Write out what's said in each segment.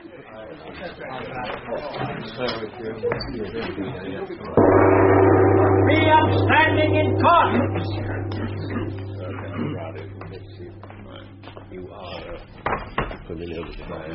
Be upstanding in court! You are familiar with my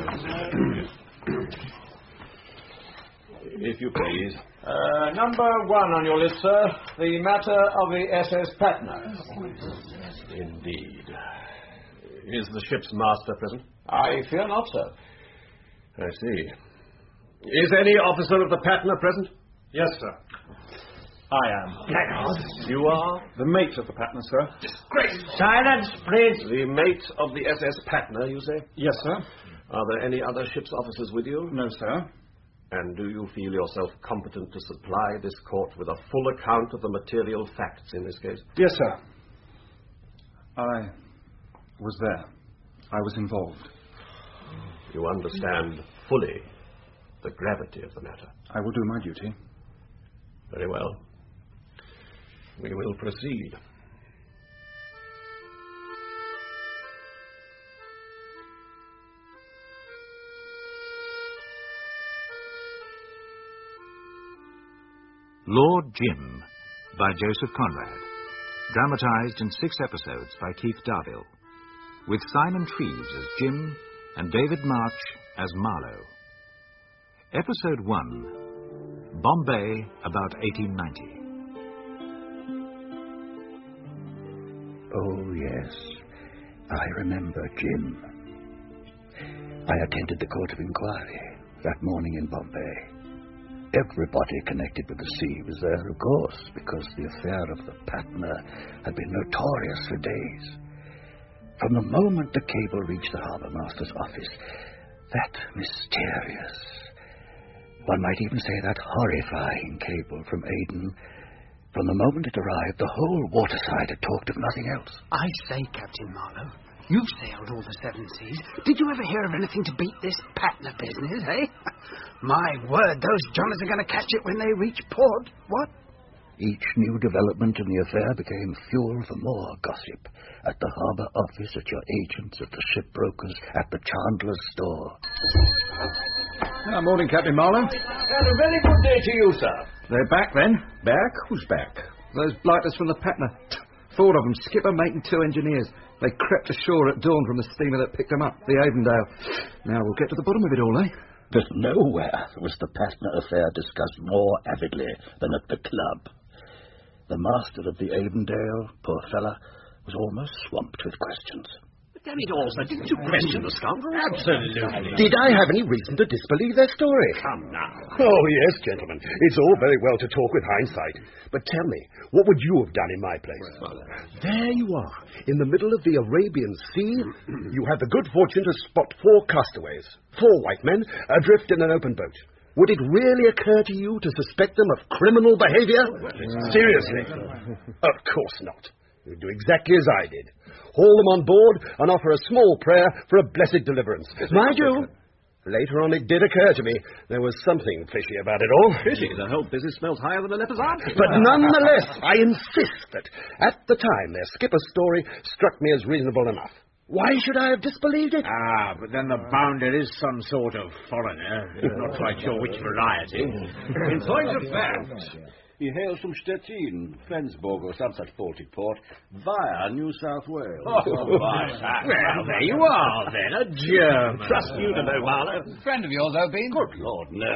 If you please. Number 1 on your list, sir. The matter of the SS Patna. Indeed. Is the ship's master present? I fear not, sir. I see. Is any officer of the Patna present? Yes, sir. I am. You are? The mate of the Patna, sir. Silence, please. The mate of the SS Patna, you say? Yes, sir. Are there any other ship's officers with you? No, sir. And do you feel yourself competent to supply this court with a full account of the material facts in this case? Yes, sir. I was there. I was involved. You understand fully the gravity of the matter. I will do my duty. Very well. We will proceed. Lord Jim by Joseph Conrad. Dramatized in 6 episodes by Keith Darvill. With Simon Treves as Jim and David March as Marlowe. Episode 1. Bombay about 1890. Oh, yes. I remember Jim. I attended the Court of Inquiry that morning in Bombay. Everybody connected with the sea was there, of course, because the affair of the Patna had been notorious for days. From the moment the cable reached the harbour master's office, that mysterious, one might even say that horrifying cable from Aden, from the moment it arrived, the whole waterside had talked of nothing else. I say, Captain Marlowe, you've sailed all the 7 seas. Did you ever hear of anything to beat this Patna business, eh? My word, those Johnnies are going to catch it when they reach port. What? Each new development in the affair became fuel for more gossip. At the harbour office, at your agents, at the shipbrokers, at the chandler's store. Morning, Captain Marlowe. And a very good day to you, sir. They're back, then? Back? Who's back? Those blighters from the Patna. 4 of them, skipper, mate and 2 engineers. They crept ashore at dawn from the steamer that picked them up, the Avondale. Now we'll get to the bottom of it all, eh? But nowhere was the Patna affair discussed more avidly than at the club. The master of the Avondale, poor fella, was almost swamped with questions. Damn it all, sir, didn't you question the scoundrel? Absolutely. Did I have any reason to disbelieve their story? Come now. Oh, yes, gentlemen. It's all very well to talk with hindsight. But tell me, what would you have done in my place? There you are, in the middle of the Arabian Sea. You had the good fortune to spot 4 castaways, 4 white men, adrift in an open boat. Would it really occur to you to suspect them of criminal behavior? Seriously? Of course not. You'd do exactly as I did. Haul them on board and offer a small prayer for a blessed deliverance. Mind you, later on it did occur to me there was something fishy about it all. Fishy? The whole business smells higher than a leper's arm. But nonetheless, I insist that at the time their skipper's story struck me as reasonable enough. Why should I have disbelieved it? Ah, but then the bounder is some sort of foreigner. Not quite sure which variety. In point of fact, he hails from Stettin, Flensburg, or some such Baltic port, via New South Wales. Well, there you are, then, a German. Trust you to know, Marlowe. Friend of yours, Obin? Good Lord, no.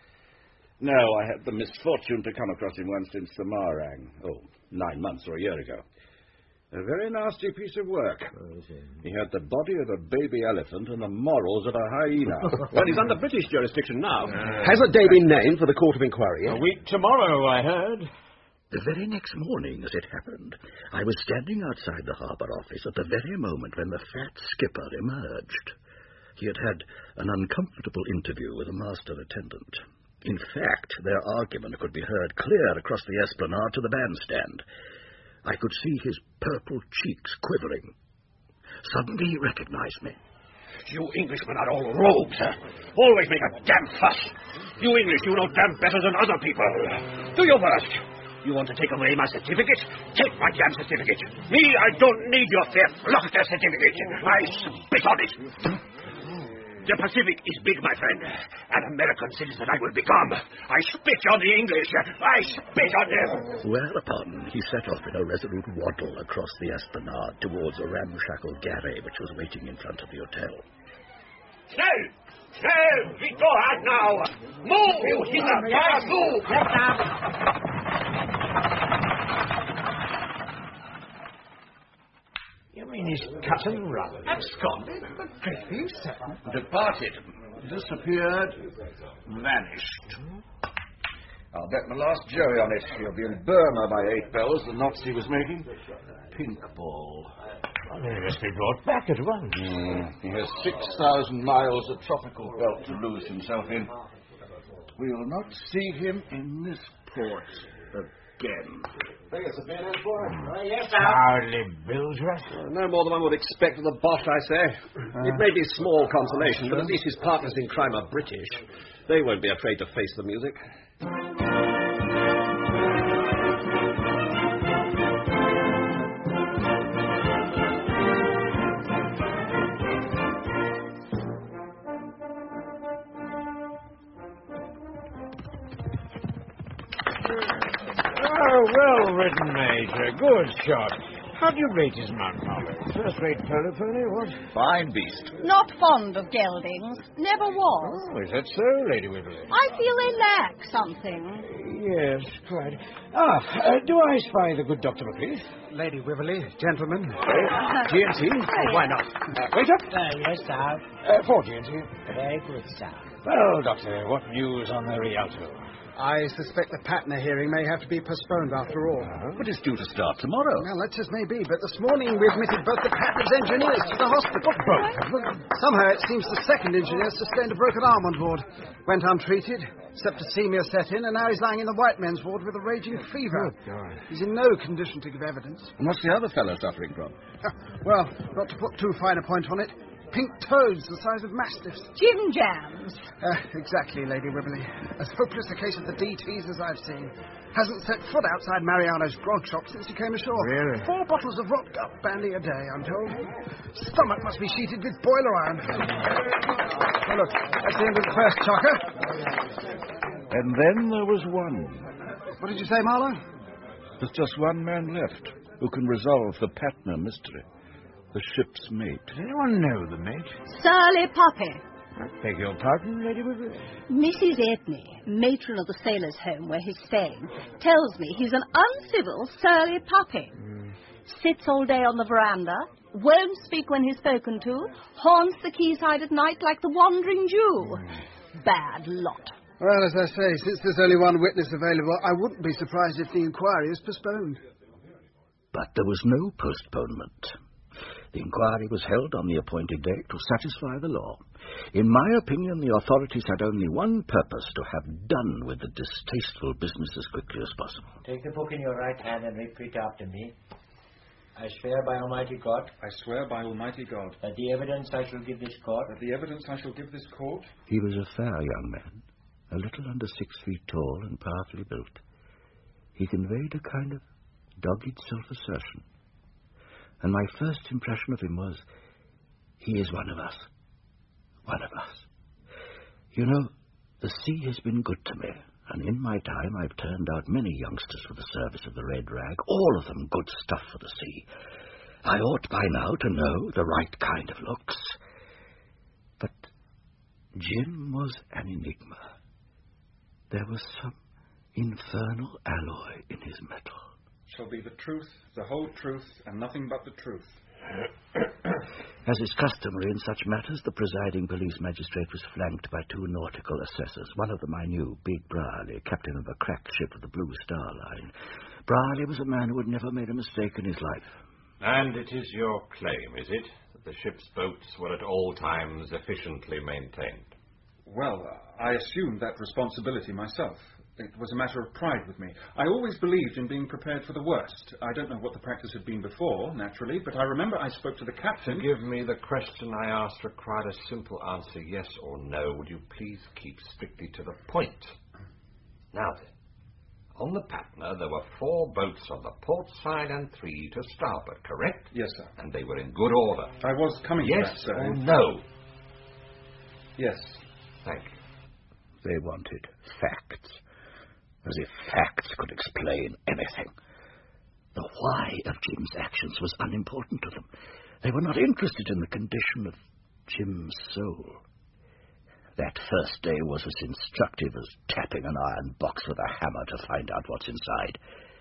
No, I had the misfortune to come across him once in Samarang. 9 months or a year ago. A very nasty piece of work. He had the body of a baby elephant and the morals of a hyena. Well, he's under British jurisdiction now. Has a day been named for the Court of Inquiry? A week tomorrow, I heard. The very next morning, as it happened, I was standing outside the harbour office at the very moment when the fat skipper emerged. He had had an uncomfortable interview with a master attendant. In fact, their argument could be heard clear across the esplanade to the bandstand. I could see his purple cheeks quivering. Suddenly he recognized me. You Englishmen are all rogues, sir. Always make a damn fuss. You English, you know damn better than other people. Do your worst. You want to take away my certificate? Take my damn certificate. Me, I don't need your fair flochter certificate. I spit on it. The Pacific is big, my friend. An American citizen I will become. I spit on the English. I spit on them. Whereupon he set off in a resolute waddle across the Esplanade towards a ramshackle galley which was waiting in front of the hotel. Schnell! Schnell! We go out now! Move, you hither! Yes, move! Left up. You mean he's cut and run? Absconded? Good for you, sir. Departed. Disappeared. Vanished. I'll bet my last Joey on it. He'll be in Burma by 8 bells the knots he was making. Pink ball. Well, he must be brought back at once. He has 6,000 miles of tropical belt to lose himself in. We'll not see him in this port again. Think it's a bit in for him? Yes, sir. Hardly bills, No more than one would expect of the boss, I say. It may be small consolation, but at least his partners in crime are British. They won't be afraid to face the music. Oh, well written, Major. Good shot. How do you rate his Mount Marlow? First-rate polo pony, what? Fine beast. Not fond of geldings. Never was. Oh, is that so, Lady Wibbly? I feel they lack something. Yes, quite. Do I spy the good Dr. McLeaf? Lady Wibbly, gentlemen. G&T? Oh, why not? Waiter? Yes, sir. For G&T. Very good, sir. Well, Doctor, what news on the Rialto? I suspect the Patna hearing may have to be postponed after all. But it's due to start tomorrow. Well, that just may be, but this morning we admitted both the Patna's engineers to the hospital. Somehow it seems the second engineer sustained a broken arm on board. Went untreated, septicemia set in, and now he's lying in the white men's ward with a raging fever. He's in no condition to give evidence. And what's the other fellow suffering from? Well, not to put too fine a point on it, pink toads the size of mastiffs. Gin jams. Exactly, Lady Wibbly. As hopeless a case of the DTs as I've seen. Hasn't set foot outside Mariano's grog shop since he came ashore. Really? 4 bottles of rot gut brandy a day, I'm told. Stomach must be sheeted with boiler iron. Oh, look, that's the end of the first chocker. And then there was one. What did you say, Marlowe? There's just one man left who can resolve the Patna mystery. The ship's mate. Does anyone know the mate? Surly Puppy. I beg your pardon, Lady Wibbly? Mrs. Edney, matron of the sailors' home where he's staying, tells me he's an uncivil, surly puppy. Sits all day on the veranda, won't speak when he's spoken to, haunts the quayside at night like the wandering Jew. Bad lot. Well, as I say, since there's only one witness available, I wouldn't be surprised if the inquiry is postponed. But there was no postponement. The inquiry was held on the appointed date to satisfy the law. In my opinion, the authorities had only one purpose: to have done with the distasteful business as quickly as possible. Take the book in your right hand and repeat after me. I swear by Almighty God. I swear by Almighty God. That the evidence I shall give this court. That the evidence I shall give this court. He was a fair young man, a little under 6 feet tall and powerfully built. He conveyed a kind of dogged self-assertion. And my first impression of him was, he is one of us. One of us. You know, the sea has been good to me, and in my time I've turned out many youngsters for the service of the Red Rag, all of them good stuff for the sea. I ought by now to know the right kind of looks. But Jim was an enigma. There was some infernal alloy in his metal. Shall be the truth, the whole truth, and nothing but the truth. As is customary in such matters, the presiding police magistrate was flanked by 2 nautical assessors. One of them I knew, Big Brierly, captain of a crack ship of the Blue Star Line. Brierly was a man who had never made a mistake in his life. And it is your claim, is it, that the ship's boats were at all times efficiently maintained? Well, I assumed that responsibility myself. It was a matter of pride with me. I always believed in being prepared for the worst. I don't know what the practice had been before, naturally, but I remember I spoke to the captain. Forgive me, the question I asked required a simple answer, yes or no. Would you please keep strictly to the point? Now then, on the Patna, there were 4 boats on the port side and 3 to starboard, correct? Yes, sir. And they were in good order. I was coming to that, yes sir. or no? Yes. Thank you. They wanted facts. As if facts could explain anything. The why of Jim's actions was unimportant to them. They were not interested in the condition of Jim's soul. That first day was as instructive as tapping an iron box with a hammer to find out what's inside.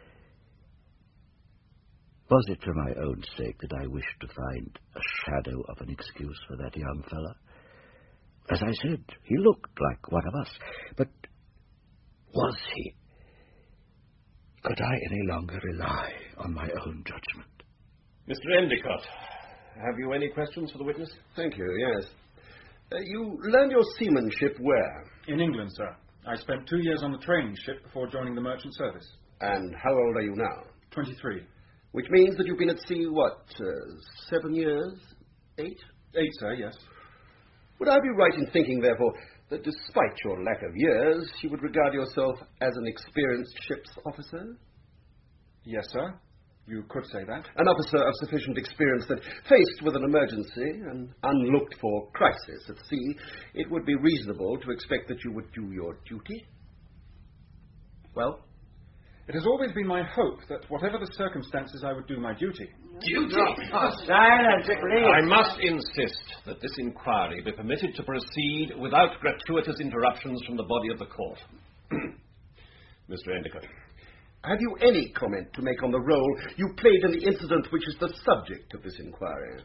Was it for my own sake that I wished to find a shadow of an excuse for that young fellow? As I said, he looked like one of us, but was he? Could I any longer rely on my own judgment? Mr. Endicott, have you any questions for the witness? Thank you, yes. You learned your seamanship where? In England, sir. I spent 2 years on the training ship before joining the merchant service. And how old are you now? 23. Which means that you've been at sea, 7 years? 8? 8, sir, yes. Would I be right in thinking, therefore, that despite your lack of years, you would regard yourself as an experienced ship's officer? Yes, sir. You could say that. An officer of sufficient experience that, faced with an emergency, an unlooked-for crisis at sea, it would be reasonable to expect that you would do your duty? Well? It has always been my hope that whatever the circumstances, I would do my duty. Duty? Silence, please. I must insist that this inquiry be permitted to proceed without gratuitous interruptions from the body of the court. Mr. Endicott. Have you any comment to make on the role you played in the incident which is the subject of this inquiry?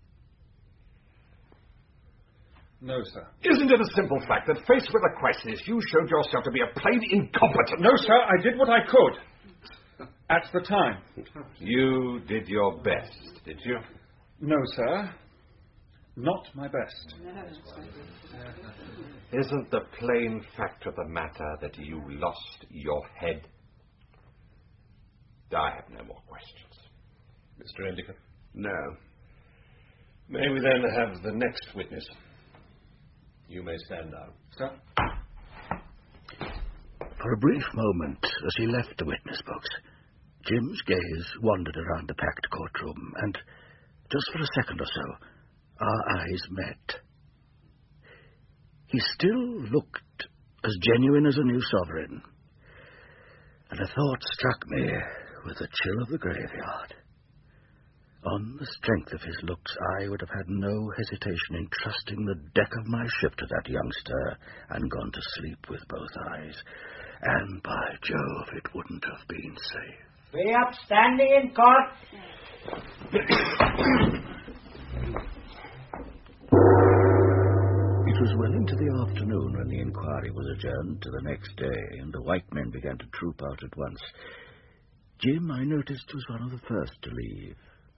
No, sir. Isn't it a simple fact that, faced with a crisis, you showed yourself to be a plain incompetent? No, sir, I did what I could. At the time. You did your best, did you? No, sir. Not my best. Isn't the plain fact of the matter that you lost your head? I have no more questions. Mr. Endicott? No. May we then have the next witness? You may stand down. Sir? For a brief moment, as he left the witness box, Jim's gaze wandered around the packed courtroom, and just for a second or so, our eyes met. He still looked as genuine as a new sovereign, and a thought struck me with a chill of the graveyard. On the strength of his looks, I would have had no hesitation in trusting the deck of my ship to that youngster and gone to sleep with both eyes. And by Jove, it wouldn't have been safe. Be upstanding in court. It was well into the afternoon when the inquiry was adjourned to the next day, and the white men began to troop out at once. Jim, I noticed, was one of the first to leave.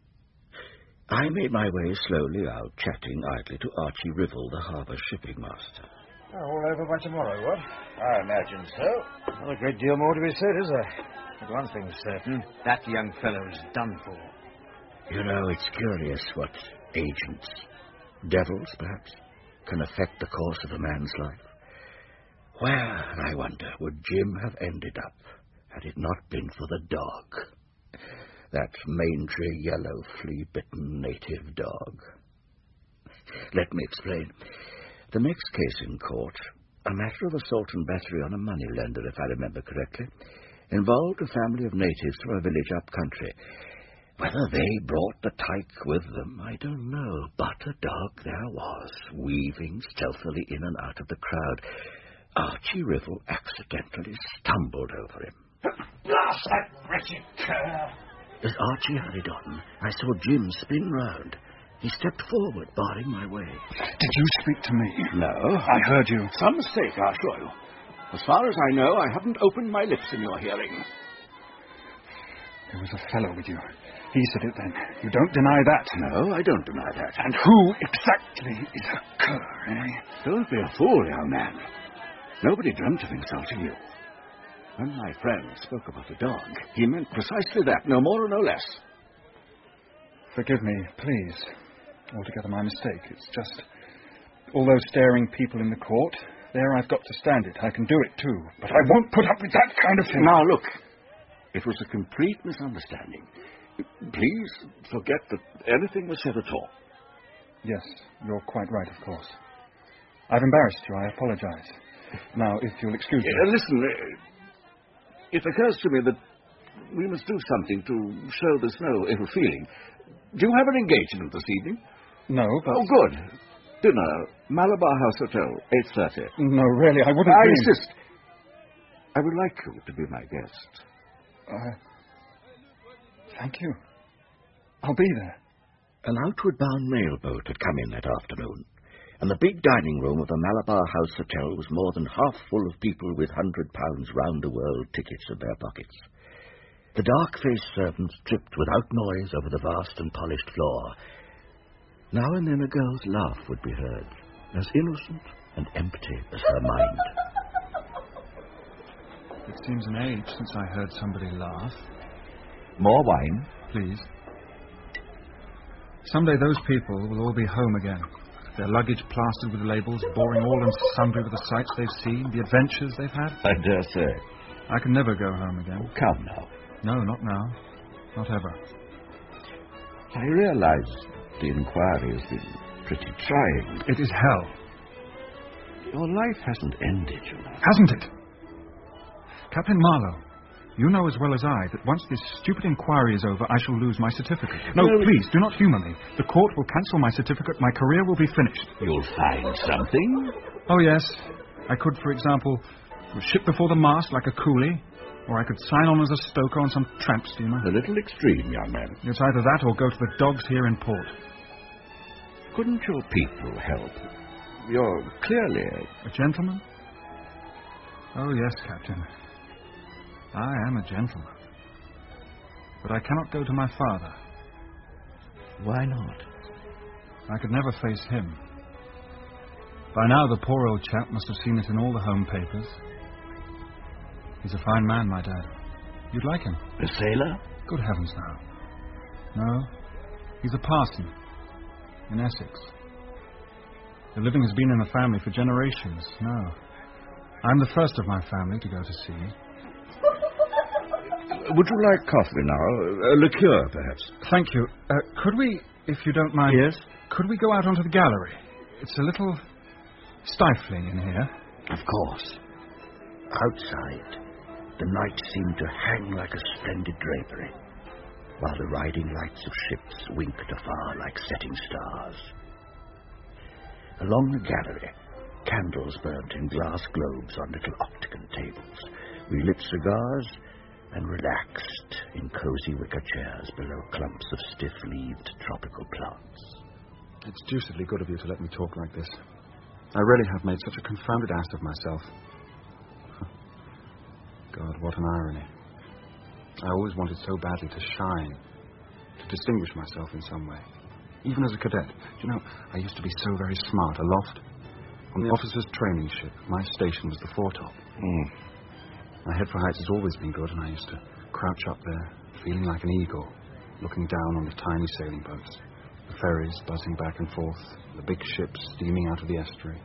I made my way slowly out, chatting idly to Archie Rivell, the harbour shipping master. All over by tomorrow, what? I imagine so. Not a great deal more to be said, is there? But one thing's certain, that young fellow's done for. You know, it's curious what agents, devils perhaps, can affect the course of a man's life. Where, I wonder, would Jim have ended up had it not been for the dog? That mangy, yellow, flea-bitten native dog. Let me explain. The next case in court, a matter of assault and battery on a moneylender, if I remember correctly, involved a family of natives from a village up country. Whether they brought the tyke with them, I don't know, but a dog there was, weaving stealthily in and out of the crowd. Archie Rivell accidentally stumbled over him. Blast that wretched cur! As Archie hurried on, I saw Jim spin round. He stepped forward, barring my way. Did you speak to me? No. I heard you. Some mistake, I assure you. As far as I know, I haven't opened my lips in your hearing. There was a fellow with you. He said it then. You don't deny that? No, I don't deny that. And who exactly is a cur, eh? Don't be a fool, young man. Nobody dreamt of insulting you. When my friend spoke about the dog, he meant precisely that, no more or no less. Forgive me, please. Altogether my mistake. It's just, all those staring people in the court, there I've got to stand it. I can do it too. But I won't put up with that kind of thing. Now, look, it was a complete misunderstanding. Please forget that anything was said at all. Yes, you're quite right, of course. I've embarrassed you. I apologize. Now, if you'll excuse me... Listen, it occurs to me that we must do something to show there's no ill feeling. Do you have an engagement this evening? No, but... Oh, good. Dinner, Malabar House Hotel, 8:30. No, really, I wouldn't... I insist. I would like you to be my guest. Thank you. I'll be there. An outward-bound mailboat had come in that afternoon, and the big dining room of the Malabar House Hotel was more than half full of people with £100 round-the-world tickets in their pockets. The dark-faced servants tripped without noise over the vast and polished floor. Now and then a girl's laugh would be heard, as innocent and empty as her mind. It seems an age since I heard somebody laugh. More wine? Please. Someday those people will all be home again. Their luggage plastered with labels, boring all and sundry with the sights they've seen, the adventures they've had. I dare say. I can never go home again. Come now. No, not now. Not ever. I realize the inquiry has been pretty trying. It is hell. Your life hasn't ended, you know. Hasn't it? Captain Marlowe, you know as well as I that once this stupid inquiry is over, I shall lose my certificate. No, please, do not humour me. The court will cancel my certificate. My career will be finished. You'll find something? Oh, yes. I could, for example, ship before the mast like a coolie, or I could sign on as a stoker on some tramp steamer. A little extreme, young man. It's either that or go to the dogs here in port. Couldn't your people help? You're clearly a gentleman? Oh, yes, Captain. I am a gentleman. But I cannot go to my father. Why not? I could never face him. By now, the poor old chap must have seen it in all the home papers. He's a fine man, my dad. You'd like him. A sailor? Good heavens, no. No, he's a parson in Essex. The living has been in the family for generations. No, I'm the first of my family to go to sea. Would you like coffee now? A liqueur, perhaps? Thank you. Could we, if you don't mind... Yes? Could we go out onto the gallery? It's a little stifling in here. Of course. Outside, the night seemed to hang like a splendid drapery, while the riding lights of ships winked afar like setting stars. Along the gallery, candles burnt in glass globes on little octagon tables. We lit cigars and relaxed in cozy wicker chairs below clumps of stiff-leaved tropical plants. It's deucedly good of you to let me talk like this. I really have made such a confounded ass of myself. God, what an irony. I always wanted so badly to shine, to distinguish myself in some way. Even as a cadet. You know, I used to be so very smart aloft. On the officer's training ship, my station was the foretop. My head for heights has always been good, and I used to crouch up there, feeling like an eagle, looking down on the tiny sailing boats, the ferries buzzing back and forth, the big ships steaming out of the estuary.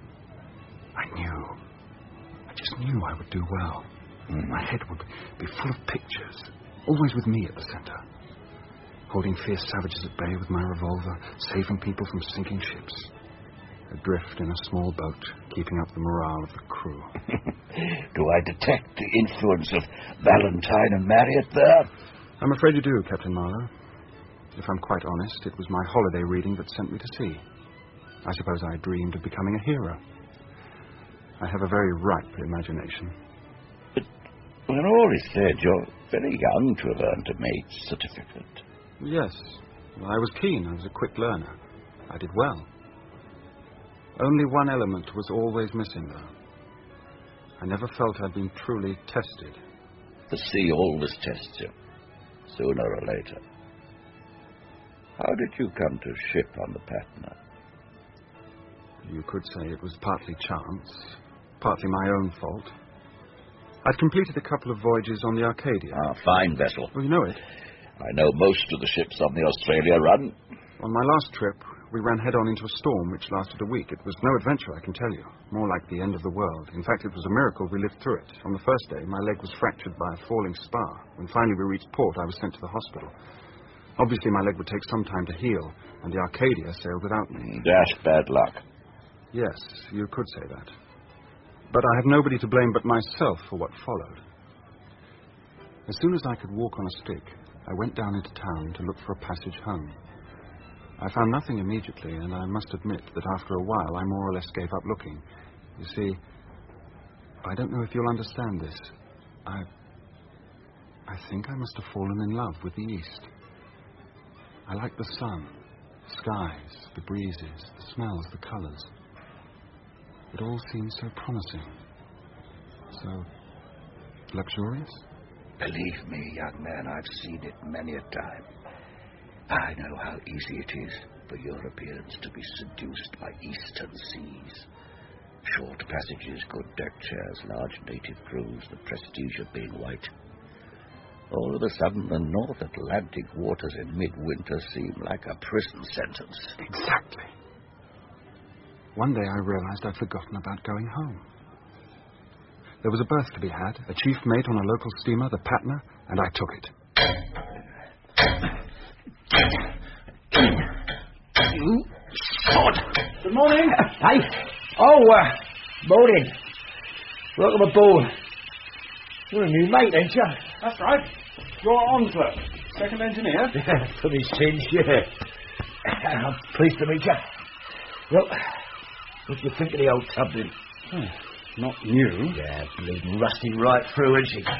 I just knew I would do well. My head would be full of pictures, always with me at the center, holding fierce savages at bay with my revolver, saving people from sinking ships. Adrift in a small boat, keeping up the morale of the crew. Do I detect the influence of Valentine and Marriott there? I'm afraid you do, Captain Marlowe. If I'm quite honest, it was my holiday reading that sent me to sea. I suppose I dreamed of becoming a hero. I have a very ripe imagination. But when all is said, you're very young to have earned a mate's certificate. Yes. Well, I was keen. I was a quick learner. I did well. Only one element was always missing, though. I never felt I'd been truly tested. The sea always tests you, sooner or later. How did you come to ship on the Patna? You could say it was partly chance, partly my own fault. I'd completed a couple of voyages on the Arcadia. Ah, fine vessel. Well, you know it. I know most of the ships on the Australia run. On my last trip, we ran head-on into a storm which lasted a week. It was no adventure, I can tell you. More like the end of the world. In fact, it was a miracle we lived through it. On the first day, my leg was fractured by a falling spar. When finally we reached port, I was sent to the hospital. Obviously, my leg would take some time to heal, and the Arcadia sailed without me. Dash bad luck. Yes, you could say that. But I have nobody to blame but myself for what followed. As soon as I could walk on a stick, I went down into town to look for a passage home. I found nothing immediately, and I must admit that after a while I more or less gave up looking. You see, I don't know if you'll understand this. I think I must have fallen in love with the East. I like the sun, the skies, the breezes, the smells, the colours. It all seems so promising. So luxurious? Believe me, young man, I've seen it many a time. I know how easy it is for Europeans to be seduced by eastern seas. Short passages, good deck chairs, large native crews, the prestige of being white. All of a sudden, the North Atlantic waters in midwinter seem like a prison sentence. Exactly. One day I realized I'd forgotten about going home. There was a berth to be had, a chief mate on a local steamer, the Patna, and I took it. You sod! Good morning. Hey! Morning. Welcome aboard. You're a new mate, ain't you? That's right. You're Onslow, second engineer. For me sins, yeah. I'm pleased to meet you. Well, what do you think of the old tub, then? Not new. Yeah, bleeding rusty right through, isn't she?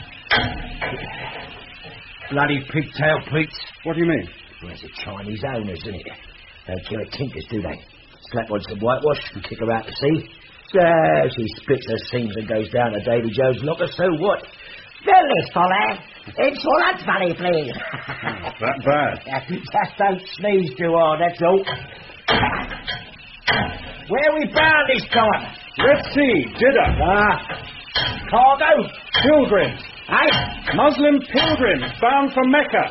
Bloody pigtail Pete's. What do you mean? Well, it's a Chinese owners, isn't it? Don't care a tinkers, do they? Slap on some whitewash and kick her out to sea. So she splits her seams and goes down to Davy Jones' locker, so what? This fella, insurance money, please. That bad? Just don't sneeze too hard, that's all. Where we bound this time? Red Sea, Jeddah. Cargo? Pilgrims. Hey? Muslim pilgrims bound for Mecca.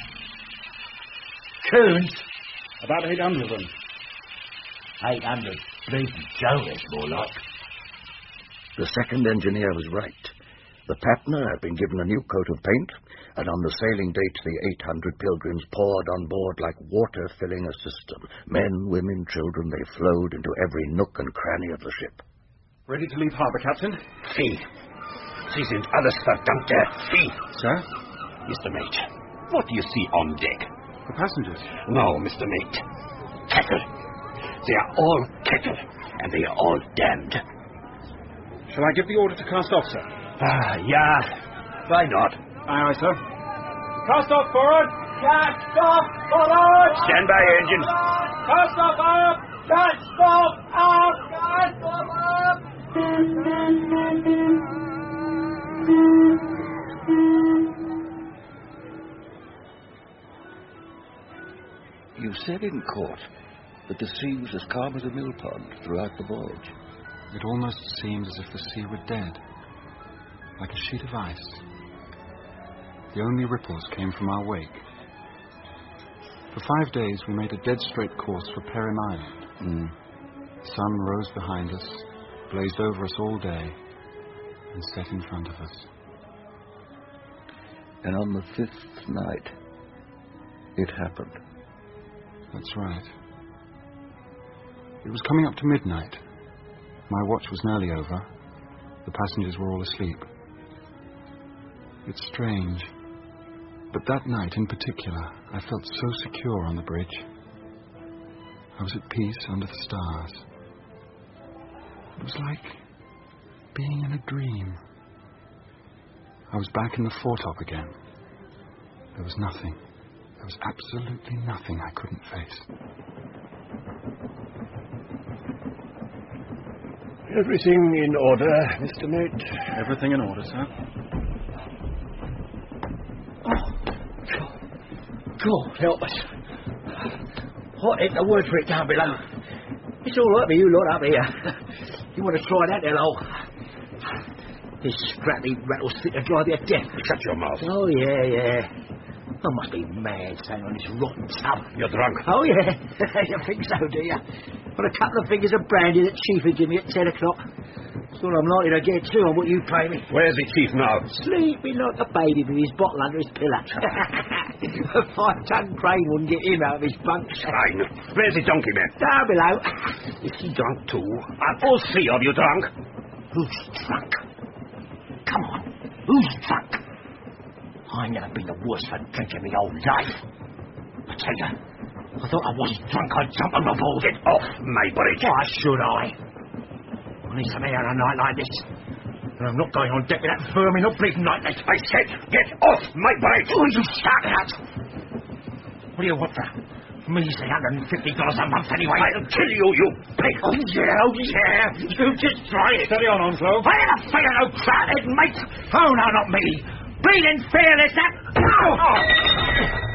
Coons? About 800 of them. 800 bleeding Jonas, more like. The second engineer was right. The Patna had been given a new coat of paint, and on the sailing date the 800 pilgrims poured on board like water filling a cistern. Men, women, children, they flowed into every nook and cranny of the ship. Ready to leave harbour, Captain? Sie. Sie sind alles verdammte Vieh. Sir? Mr. Mate, what do you see on deck? The passengers. No, Mr. Mate. Cattle. They are all cattle, and they are all damned. Shall I give the order to cast off, sir? Yeah. Why not? Aye, aye, sir. Cast off forward! Cast off forward! Stand by, engines. Cast off up! Cast off up! Cast off up! You said in court that the sea was as calm as a mill pond throughout the voyage. It almost seemed as if the sea were dead, like a sheet of ice. The only ripples came from our wake. For 5 days we made a dead straight course for Perim Island. The sun rose behind us, blazed over us all day, and set in front of us. And on the 5th night, it happened. That's right. It was coming up to midnight. My watch was nearly over. The passengers were all asleep. It's strange, but that night in particular, I felt so secure on the bridge. I was at peace under the stars. It was like being in a dream. I was back in the foretop again. There was nothing. There was absolutely nothing I couldn't face. Everything in order, Mr. Mate? Everything in order, sir. God help us. What ain't the word for it down below? It's all right with you lot up here. You want to try that, hello? This scrappy rattlestick will drive you deaf. Shut your mouth. Oh, yeah. I must be mad staying on this rotten tub. You're drunk. Oh, yeah. You think so, do you? Got a couple of fingers of brandy that Chief had given me at 10 o'clock. all I'm likely to get too on what you pay me. Where's the chief now? Sleeping like a baby with his bottle under his pillow. A 5-ton crane wouldn't get him out of his bunk. Fine. Where's the donkey man? Down below. Is he drunk too? Are all 3 of you drunk? Who's drunk? Come on. Who's drunk? I never been the worst for drinking my whole life. I tell you, I thought I wasn't drunk, I'd jump on the ball. Get off, Maybury. Why should I? I need some air on a night like this. And I'm not going on deck with that vermin all bleeding like that. I said, get off, Maybury. Who are you shouting at? What do you want for measly $150 a month anyway? I'll kill you, you pig. Oh, yeah. You just try it. Steady on, Onslow. I ain't afraid of no crowded mate. Oh, no, not me. Bleeding fearless, that... Oh!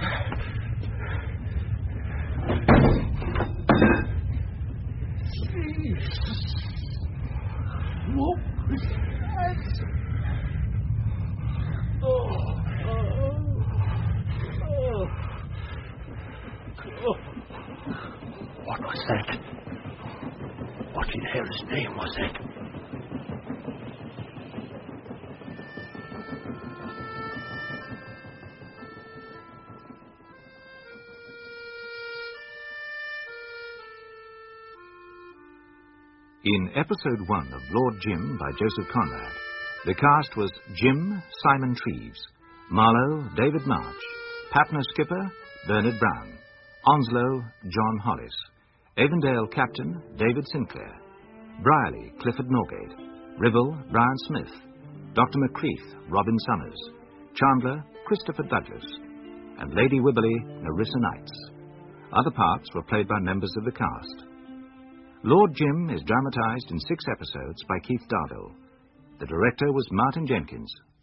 What was that? What was that? What in hell's name was that? In episode 1 of Lord Jim by Joseph Conrad, the cast was Jim, Simon Treves, Marlowe, David March, Patna Skipper, Bernard Brown, Onslow, John Hollis, Avondale Captain, David Sinclair, Brierley, Clifford Norgate, Ribble, Brian Smith, Dr. McCreath, Robin Summers, Chandler, Christopher Douglas, and Lady Wibberley, Nerissa Knights. Other parts were played by members of the cast. Lord Jim is dramatised in 6 episodes by Keith Darvill. The director was Martin Jenkins.